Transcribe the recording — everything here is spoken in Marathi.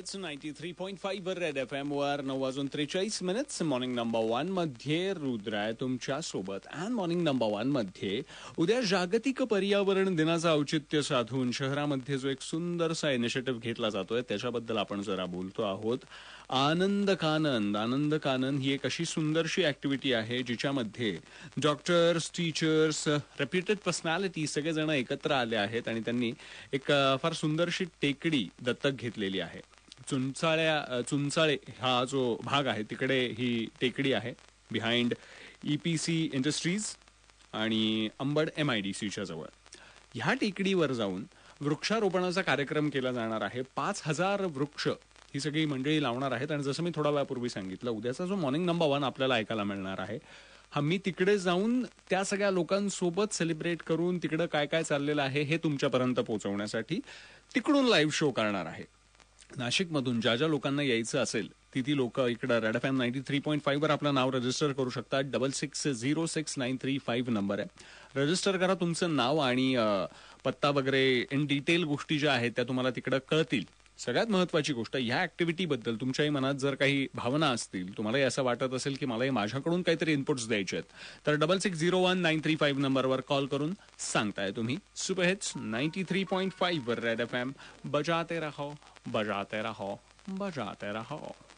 हिट्स 93.5 वर रेड FM वर 9:43 मॉर्निंग नंबर 1 मध्ये रुद्र आहे तुमच्या सोबत. अँड मॉर्निंग नंबर 1 मध्ये उद्या जागतिक पर्यावरण दिनाचं औचित्य साधून शहरामध्ये जो एक सुंदरसा इनिशिएटिव्ह घेतला जातोय त्याच्याबद्दल आपण जरा बोलतो आहोत. आनंद कानन ही एक अशी सुंदरशी ऍक्टिव्हिटी आहे जिच्यामध्ये डॉक्टर्स, टीचर्स, रेप्युटेड पर्सनॅलिटी सगळेजण एकत्र आले आहेत आणि त्यांनी एक फार सुंदरशी टेकडी दत्तक घेतलेली आहे. चुंचाळे हा जो भाग आहे तिकडे ही टेकडी आहे, बिहाइंड EPC इंडस्ट्रीज आणि अंबड MIDCच्या जवळ. ह्या टेकडीवर जाऊन वृक्षारोपणाचा कार्यक्रम केला जाणार आहे. 5,000 वृक्ष ही सगळी मंडळी लावणार आहेत. आणि जसं मी थोडा वेळापूर्वी सांगितलं, उद्याचा जो मॉर्निंग नंबर 1 आपल्याला ऐकायला मिळणार आहे हा मी तिकडे जाऊन त्या सगळ्या लोकांसोबत सेलिब्रेट करून तिकडे काय काय चाललेलं आहे हे तुमच्यापर्यंत पोहोचवण्यासाठी तिकडून लाईव्ह शो करणार आहे. नाशिकमधून ज्या ज्या लोकांना यायचं असेल ती लोक इकडं रेड FM 93.5 वर आपलं नाव रजिस्टर करू शकतात. 66069359 नंबर आहे. रजिस्टर करा तुमचं नाव आणि पत्ता वगैरे इन डिटेल गोष्टी ज्या आहेत त्या तुम्हाला तिकडं कळतील. सगळ्यात महत्वाची गोष्ट, ह्या ऍक्टिव्हिटीबद्दल तुमच्याही मनात जर काही भावना असतील, तुम्हालाही असं वाटत असेल की मलाही माझ्याकडून काहीतरी इनपुट्स द्यायचे आहेत, तर 66019359 नंबरवर कॉल करून सांगताय तुम्ही. सुपर हिट्स 93.5 वर रेड FM बजाते रहो.